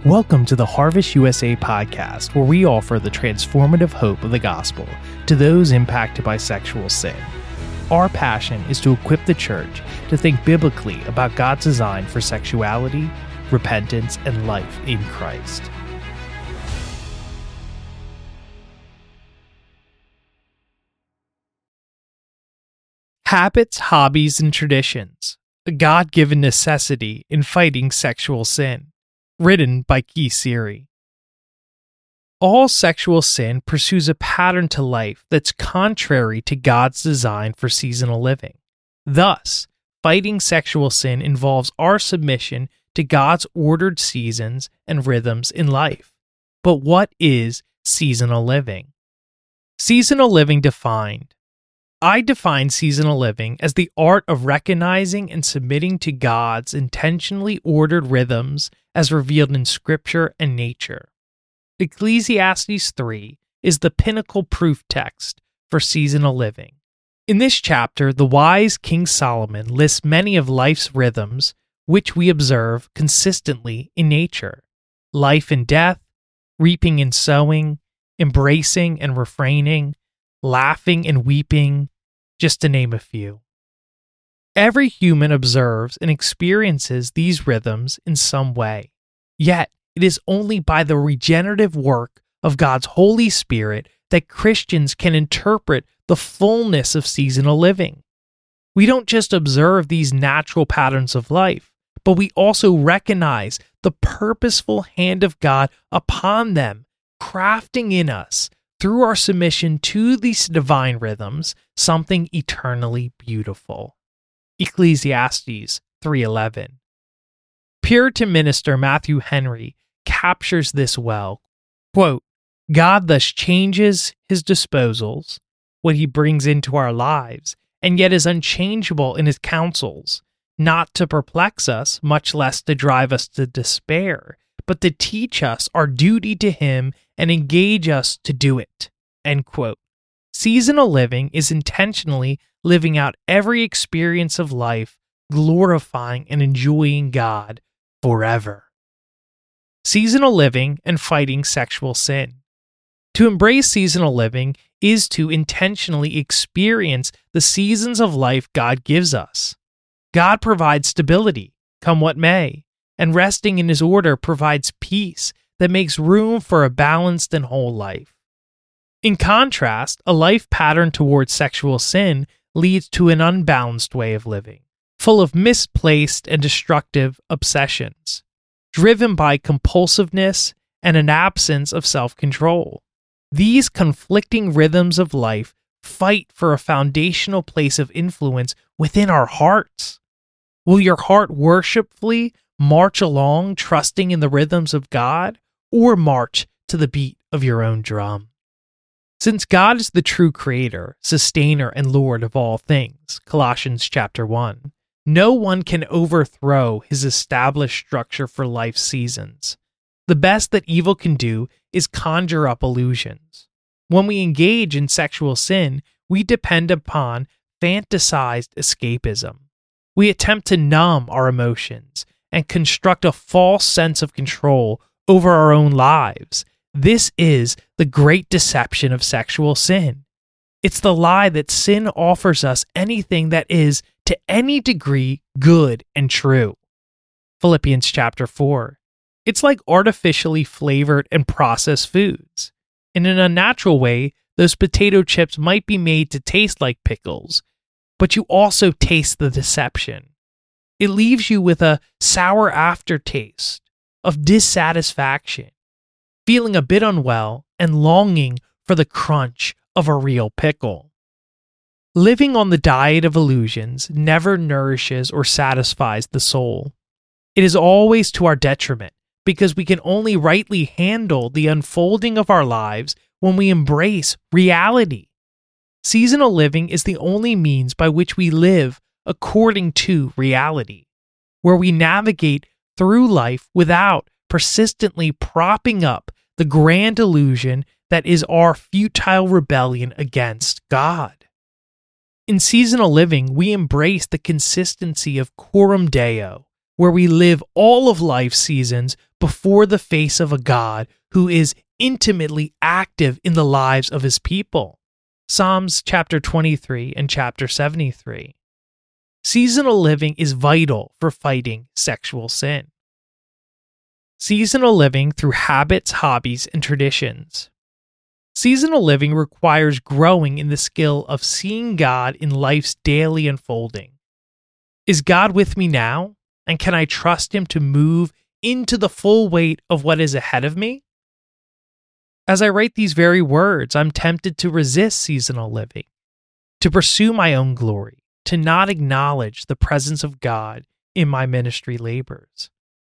Welcome to the Harvest USA podcast, where we offer the transformative hope of the gospel to those impacted by sexual sin. Our passion is to equip the church to think biblically about God's design for sexuality, repentance, and life in Christ. Habits, hobbies, and traditions, a God-given necessity in fighting sexual sin. Written by Keith Seary. All sexual sin pursues a pattern to life that's contrary to God's design for seasonal living. Thus, fighting sexual sin involves our submission to God's ordered seasons and rhythms in life. But what is seasonal living? Seasonal living defined. I define seasonal living as the art of recognizing and submitting to God's intentionally ordered rhythms as revealed in Scripture and nature. Ecclesiastes 3 is the pinnacle proof text for seasonal living. In this chapter, the wise King Solomon lists many of life's rhythms which we observe consistently in nature: life and death, reaping and sowing, embracing and refraining, laughing and weeping, just to name a few. Every human observes and experiences these rhythms in some way. Yet, it is only by the regenerative work of God's Holy Spirit that Christians can interpret the fullness of seasonal living. We don't just observe these natural patterns of life, but we also recognize the purposeful hand of God upon them, crafting in us, through our submission to these divine rhythms, something eternally beautiful. Ecclesiastes 3:11. Puritan minister Matthew Henry captures this well. Quote, God thus changes his disposals, what he brings into our lives, and yet is unchangeable in his counsels, not to perplex us, much less to drive us to despair, but to teach us our duty to him and engage us to do it. End quote. Seasonal living is intentionally living out every experience of life, glorifying and enjoying God forever. Seasonal living and fighting sexual sin. To embrace seasonal living is to intentionally experience the seasons of life God gives us. God provides stability, come what may, and resting in his order provides peace that makes room for a balanced and whole life. In contrast, a life pattern towards sexual sin leads to an unbalanced way of living, full of misplaced and destructive obsessions, driven by compulsiveness and an absence of self-control. These conflicting rhythms of life fight for a foundational place of influence within our hearts. Will your heart worshipfully march along, trusting in the rhythms of God, or march to the beat of your own drum? Since God is the true creator, sustainer, and Lord of all things, Colossians chapter 1, no one can overthrow his established structure for life's seasons. The best that evil can do is conjure up illusions. When we engage in sexual sin, we depend upon fantasized escapism. We attempt to numb our emotions and construct a false sense of control over our own lives. This is the great deception of sexual sin. It's the lie that sin offers us anything that is, to any degree, good and true. Philippians chapter 4. It's like artificially flavored and processed foods. In an unnatural way, those potato chips might be made to taste like pickles, but you also taste the deception. It leaves you with a sour aftertaste of dissatisfaction, feeling a bit unwell and longing for the crunch of a real pickle. Living on the diet of illusions never nourishes or satisfies the soul. It is always to our detriment, because we can only rightly handle the unfolding of our lives when we embrace reality. Seasonal living is the only means by which we live according to reality, where we navigate through life without persistently propping up the grand illusion that is our futile rebellion against God. In seasonal living, we embrace the consistency of coram Deo, where we live all of life's seasons before the face of a God who is intimately active in the lives of his people. Psalms chapter 23 and chapter 73. Seasonal living is vital for fighting sexual sin. Seasonal living through habits, hobbies, and traditions. Seasonal living requires growing in the skill of seeing God in life's daily unfolding. Is God with me now? And can I trust him to move into the full weight of what is ahead of me? As I write these very words, I'm tempted to resist seasonal living, to pursue my own glory, to not acknowledge the presence of God in my ministry labors.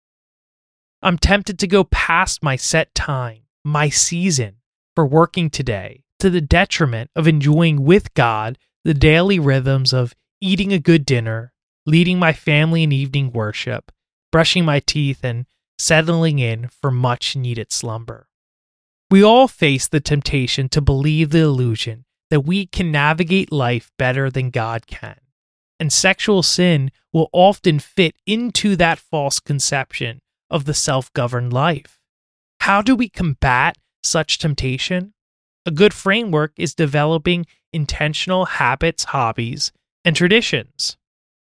I'm tempted to go past my set time, my season for working today, to the detriment of enjoying with God the daily rhythms of eating a good dinner, leading my family in evening worship, brushing my teeth, and settling in for much needed slumber. We all face the temptation to believe the illusion that we can navigate life better than God can, and sexual sin will often fit into that false conception of the self-governed life. How do we combat such temptation? A good framework is developing intentional habits, hobbies, and traditions.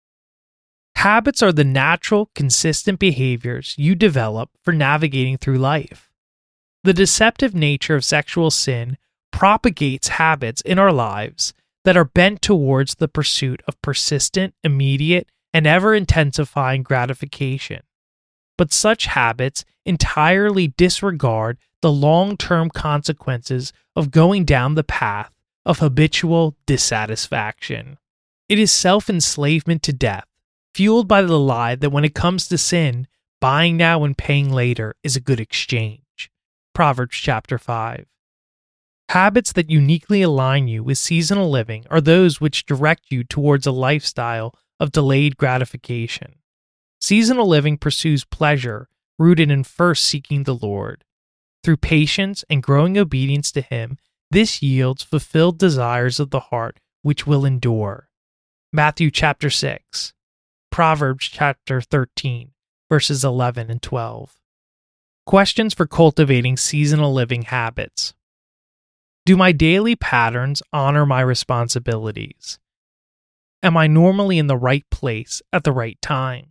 Habits are the natural, consistent behaviors you develop for navigating through life. The deceptive nature of sexual sin propagates habits in our lives that are bent towards the pursuit of persistent, immediate, and ever-intensifying gratification. But such habits entirely disregard the long-term consequences of going down the path of habitual dissatisfaction. It is self-enslavement to death, fueled by the lie that when it comes to sin, buying now and paying later is a good exchange. Proverbs chapter 5. Habits that uniquely align you with seasonal living are those which direct you towards a lifestyle of delayed gratification. Seasonal living pursues pleasure rooted in first seeking the Lord. Through patience and growing obedience to him, this yields fulfilled desires of the heart which will endure. Matthew chapter 6. Proverbs chapter 13, verses 11 and 12. Questions for cultivating seasonal living habits. Do my daily patterns honor my responsibilities? Am I normally in the right place at the right time?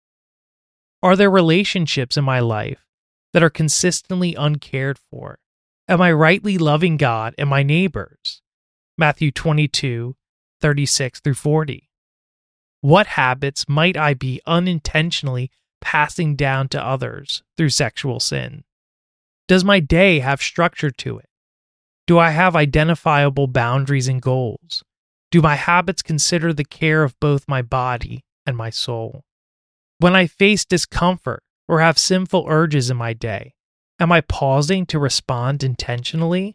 Are there relationships in my life that are consistently uncared for? Am I rightly loving God and my neighbors? Matthew 22, 36 through 40. What habits might I be unintentionally passing down to others through sexual sin? Does my day have structure to it? Do I have identifiable boundaries and goals? Do my habits consider the care of both my body and my soul? When I face discomfort or have sinful urges in my day, am I pausing to respond intentionally?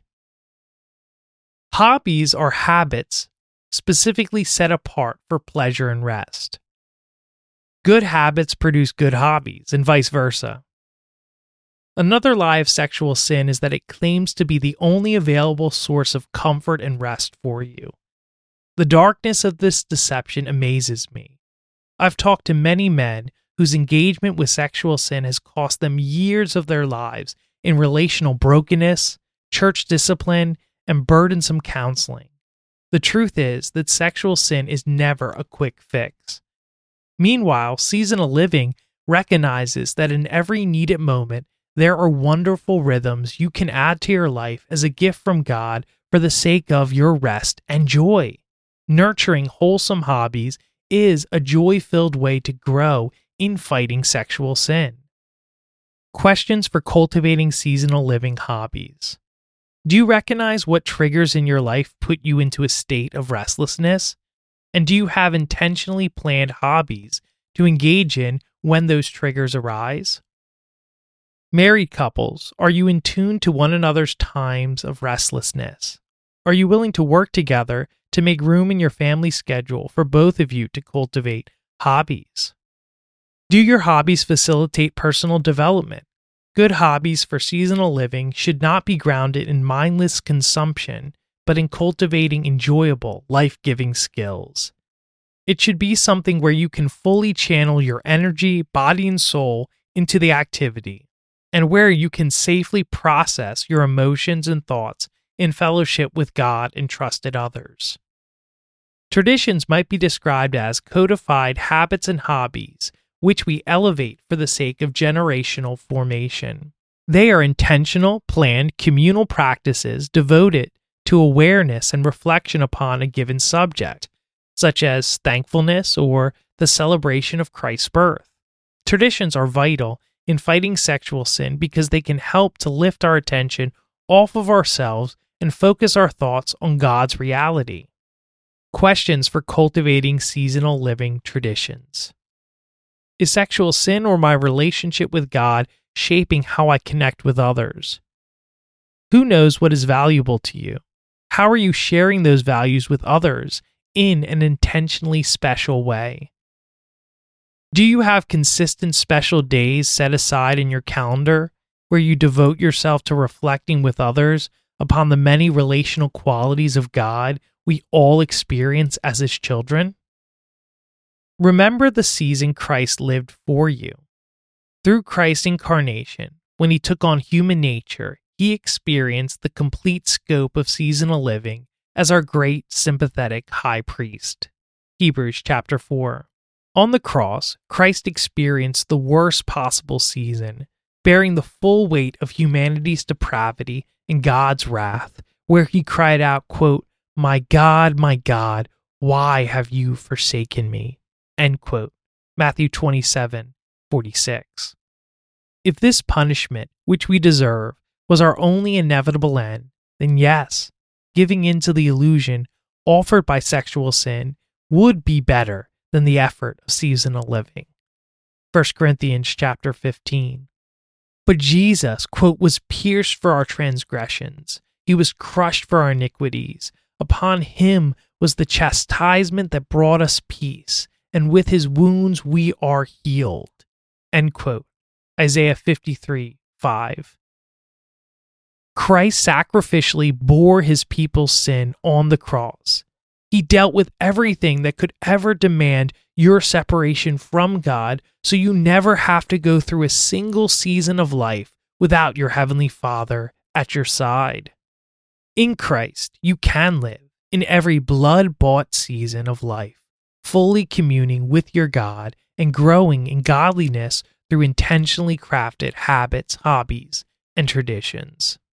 Hobbies are habits specifically set apart for pleasure and rest. Good habits produce good hobbies, and vice versa. Another lie of sexual sin is that it claims to be the only available source of comfort and rest for you. The darkness of this deception amazes me. I've talked to many men whose engagement with sexual sin has cost them years of their lives in relational brokenness, church discipline, and burdensome counseling. The truth is that sexual sin is never a quick fix. Meanwhile, seasonal living recognizes that in every needed moment, there are wonderful rhythms you can add to your life as a gift from God for the sake of your rest and joy. Nurturing wholesome hobbies is a joy-filled way to grow in fighting sexual sin. Questions for cultivating seasonal living hobbies. Do you recognize what triggers in your life put you into a state of restlessness? And do you have intentionally planned hobbies to engage in when those triggers arise? Married couples, are you in tune to one another's times of restlessness? Are you willing to work together to make room in your family schedule for both of you to cultivate hobbies? Do your hobbies facilitate personal development? Good hobbies for seasonal living should not be grounded in mindless consumption, but in cultivating enjoyable, life-giving skills. It should be something where you can fully channel your energy, body, and soul into the activity, and where you can safely process your emotions and thoughts in fellowship with God and trusted others. Traditions might be described as codified habits and hobbies, which we elevate for the sake of generational formation. They are intentional, planned, communal practices devoted to awareness and reflection upon a given subject, such as thankfulness or the celebration of Christ's birth. Traditions are vital in fighting sexual sin because they can help to lift our attention off of ourselves and focus our thoughts on God's reality. Questions for cultivating seasonal living traditions. Is sexual sin or my relationship with God shaping how I connect with others? Who knows what is valuable to you? How are you sharing those values with others in an intentionally special way? Do you have consistent special days set aside in your calendar where you devote yourself to reflecting with others upon the many relational qualities of God we all experience as His children? Remember the season Christ lived for you. Through Christ's incarnation, when He took on human nature, He experienced the complete scope of seasonal living as our great sympathetic high priest. Hebrews chapter 4. On the cross, Christ experienced the worst possible season, bearing the full weight of humanity's depravity and God's wrath, where He cried out, quote, my God, why have you forsaken me?" End quote. Matthew 27:46. If this punishment, which we deserve, was our only inevitable end, then yes, giving in to the illusion offered by sexual sin would be better than the effort of seasonal living. 1 Corinthians chapter 15. But Jesus, quote, was pierced for our transgressions. He was crushed for our iniquities. Upon Him was the chastisement that brought us peace, and with His wounds we are healed. End quote. Isaiah 53:5. Christ sacrificially bore His people's sin on the cross. He dealt with everything that could ever demand your separation from God, so you never have to go through a single season of life without your Heavenly Father at your side. In Christ, you can live in every blood-bought season of life, fully communing with your God and growing in godliness through intentionally crafted habits, hobbies, and traditions.